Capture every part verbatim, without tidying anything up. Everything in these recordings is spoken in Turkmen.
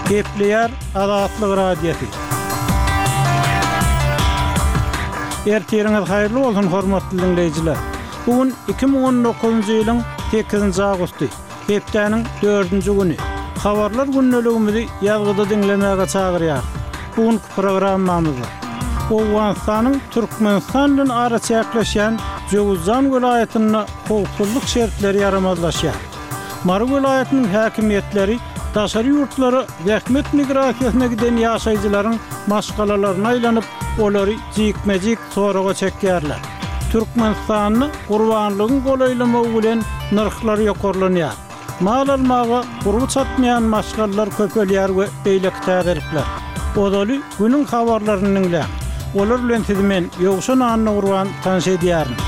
Kepler Azatlyk radiosu. Ertiriňiz haýyrly bolsun hormatly dinleýijiler. Bugün iki ming on dokuzunçy ýylyň sekizinçi agusty, hepdeniň dördünçi güni. Habarlar günneligimizi ýazgyda dinlemäge çagyrýar. Bugünkü programmamyzda Owganstanyň Türkmenistan bilen arasy ýaklaşan Jowzan welaýatyna howpsuzlyk şertleri ýaramazlaşýar. Mary welaýatynyň häkimetleri daşary ýurtlary wähmet migrasiýasyna giden ýaşaýjylaryň maşgalalaryna aýlanyp, olary jikmejik soraga çekýärler. Türkmenistanyň gurbanlygyny golaýlamagy bilen narxlar ýokarlanýar. Mal almaga gurby çatmaýan maşgallar köpelýär we beýleki täzirikler. Odaly günüň habarlaryny dinleýär. Olar bilen sizmen ýogşan anyny urwan tanış edýärin.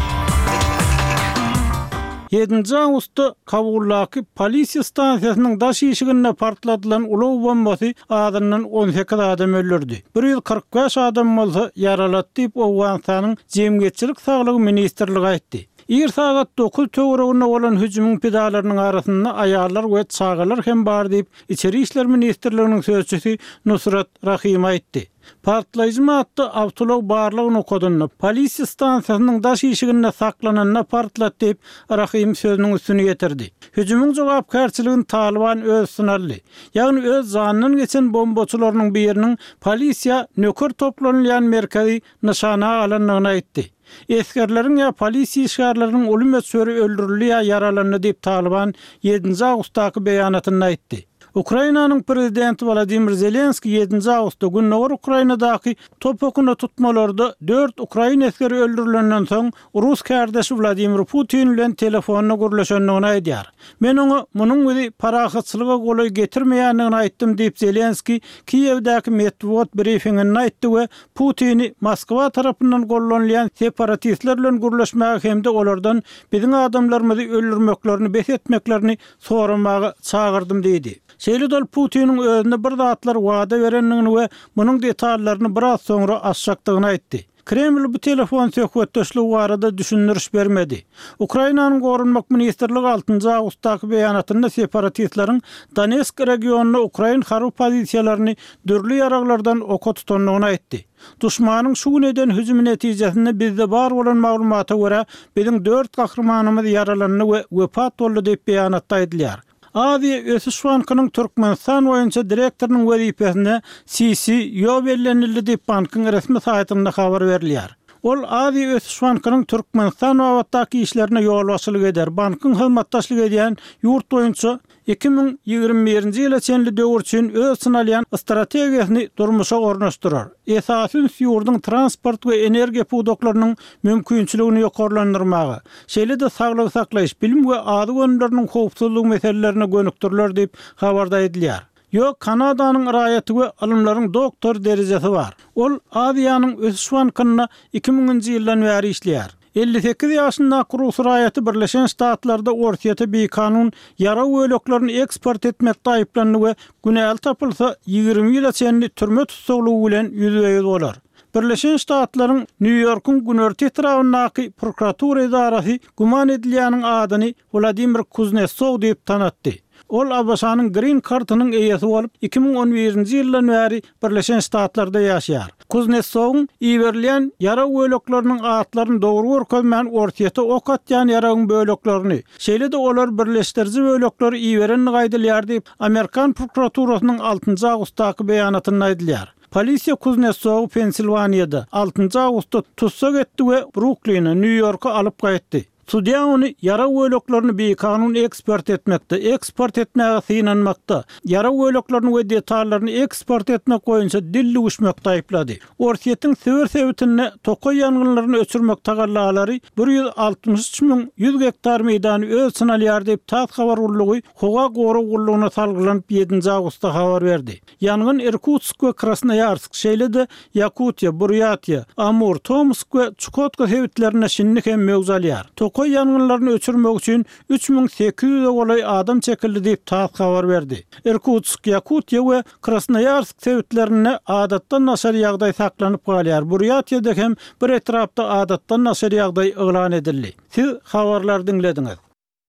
yedinçi awgustda Kabullaky polisiýa stansiýasynyň daş işigine partladylan uly bombasy adamdan on sekiz adam öldürdi. bir ýüz kırk beş adam bolsa ýaralatdy diýip Owganstanyň Jemgyýetçilik saglygy ministrligi aýtdy. Ir saat dokuz töwereginde bolan hüjümüň pedalarynyň arasynda aýallar we çagalar hem bar diýip İçeri işler ministrliginiň sözçüsi Nusrat Rahim aýtdy. Partlaýjy madda awtolog barlygyny okodyny polisiýa stansiýasynyň daş işigine saklananyna partlatdy diýip Rahim sözüniň üstüne getirdi. Hüjümüň jogapkärçiligini Taliban öz synarly. Ýagny öz zanynyň geçen bombaçylarynyň biriniň polisiýa nöker toplanýan merkezi nyşana alanyny aýtdy. Eskerlerin ya polisi işgärleriniň ölüm ötsöri öldürildi ya yaralandy diýip Taliban yedinçi awgustdaky beýanatyny aýtdy. Ukrainanyň prezidenti Vladimir Zelenski yedinçi awgustda günnäwir Ukrainadaky topokuna tutmalarda dört Ukraina eskeri öldürilenden soň Rus kärdeşi Vladimir Putin bilen telefonna gürleşendigini aýdýar. Men oňa munyň bizi parahatçylyga golay getirmeýändigini aýtdym diýip Zelenski Kiýewdäki medeniýet briefinginde aýtdy we Putini Moskwa tarapyndan gollanýan separatistler bilen gürleşmäge hemde olardan biziň adamlarymyzy öldürmeklerini, besetmeklerini soramagy çagyrdym diýdi. Şeýle dol Putiniň özüne bir zatlar wada berendigini we munyň detallaryny biraz soňra açjakdygyny aýtdy. Kreml bu telefon söhbetdeşligi barada düşündiriş bermedi. Ukrainanyň gorunmak ministrligi altıncı awgustdaky beýanatynda separatistlaryň Donetsk regionuna Ukraina harby pozisiýalaryny dürli ýaraglardan oka tutanlygyny aýtdy. Duşmanyň şu neden hüjüm netijesinde bizde bar bolan maglumata görä biziň dört gahrmanymyz yaralandy we wepat boldy diýip beýanatda aýdylýar. Adi Ösüş Bankynyň Türkmenistan boýunça direktorynyň wezipesine C C ýol bellenildi diýip bankyň resmi saýtynda habar berilýär. Ol Adi Ösüş Bankynyň Türkmenistan wagtdaky işlerine ýolbaşçylyk eder. Bankyň hyzmatdaşlyk edýän ýurt boýunça iki ming ýygrimi birinji ýyla çenli döwür üçin öz synalýan strategiýasyny durmuşa ornaşdyrar. Esasy ýurdun transport we energiýa pudoklarynyň mümkinçiligini ýokarlandyrmagy, şeýle de saglyk saklaýyş, bilim we ady gönümleriniň howpsuzlygy meselelerini gönükdirler diýip habarda edilýär. Yo Kanadanyň raýaty we alymlaryň doktor derejesi bar. Ol Adiýanyň Ösüş Bankyna iki minginji ýyldan bäri işleýär. elli sekiz ýaşyndaky Rus raýaty Birleşen Ştatlarda ortaýata bir kanun yara öýleklaryny eksport etmekde aýplandy we günäl tapylsa ýygrimi ýyla çenli türme tutuklugy bilen ýüzüýüz bolar. Birleşen Ştatlaryň New Yorkyň Günörti etrafyndaky prokuratura idarasy guman edilýäniň adyny Vladimir Kuznetsov diýip tanatdy. Ol Abbasanyň Green Card'ynyň eýesi bolup iki ming on birinji ýyldan bäri Birleşen Ştatlarda ýaşaýar. Kuznetsowyň iýerilýän yara öýleklarynyň atlaryny dogry görkezmän ortaýata ok atýan yaragyň böleklerini, şeýle de olar birleşdirici bölekleri iýerenini gaýdylýar diýip Amerikan prokuraturasynyň altıncı awgustdaky beýanatynda aýdylýar. Polisiýa Kuznetsowy Pensilvaniýada altıncı awgustda tutsak etdi we Brooklyn'a, New York'a alyp gaýtdy. Sudiýa ony yara öýleklaryny bir kanun eksport etmekde, eksport etmäge synanmakda, yara öýleklaryny we detallaryny eksport etmek boýunça dilli uşmakda aýplady. Ortaýatyň sewer sebitine tokoy ýangynlaryny öçürmek tagallalary bir ýüz altymyş üç miň ýüz hektar meýdany öz synalýar diýip tat habar urlugy howa goru gurlugyna salgylanyp yedinçi awgustda habar berdi. Ýangyn Irkutsk we Krasnoyarsk, şeýle de Yakutiýa, Buryatiýa, Amur, Tomsk we Chukotka sebitlerine şinlik hem mögzalýar. Koy yangınlarını öçürmek üçün üç min sekiz yüz olay adam çekildi diýip taýt habar berdi. Irkutsk, Yakutiýa we Krasnoyarsk sebitlerine adatdan naşar ýagdaý saklanyp galýar. Buryatiýada hem bir etrapda adatdan naşar ýagdaý elan edildi. Siz habarlar dinlediňiz.